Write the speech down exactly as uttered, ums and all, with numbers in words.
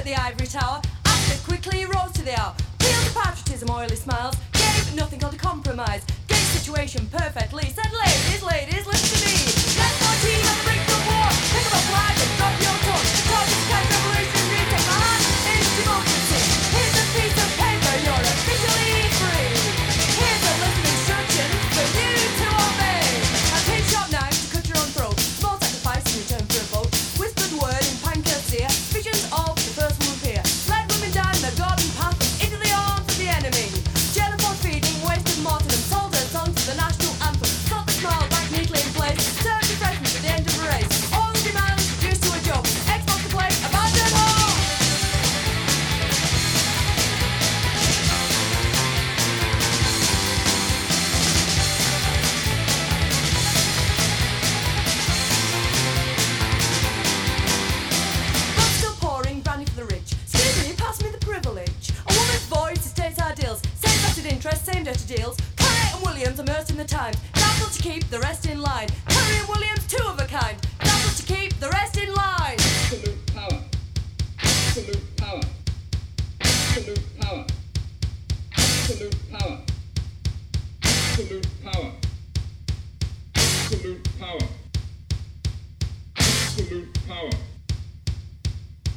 the ivory tower. After quickly rose to the hour. Peeled the patriotism, oily smiles. Gave nothing called a compromise. Gave situation perfectly. Said, ladies, ladies, listen to me. Let's go team on the brink of war. Pick up a flag and drop your tongue. Talk this kind of revolutionary. Take my hand, it's democracy. Here's a piece of paper, you're officially free. Here's a list of instructions for you to obey. A tin sharp knife to cut your own throat. Small sacrifice in return for a vote. Whispered word in panacea. Visions of the first woman peer. Led women down the garden path into the arms of the enemy. Jail for feeding, wasted martyrdom. Sold her song to the national anthem. Got the smile back neatly in place. Served refreshment at the end of the race. All the demands reduced to a job. Xbox to play, abandon home. But still pouring brandy for the rich. Excuse me, pass me the privilege. A woman's voice states ideals. Same vested interests, same dirty deals. Carrier and Williams immersed in the times. Careful to keep the rest in line. Carrier and Williams, two of a kind. Careful to keep the rest in line. Absolute power. Absolute power. Absolute power. Absolute power. Absolute power. Absolute power.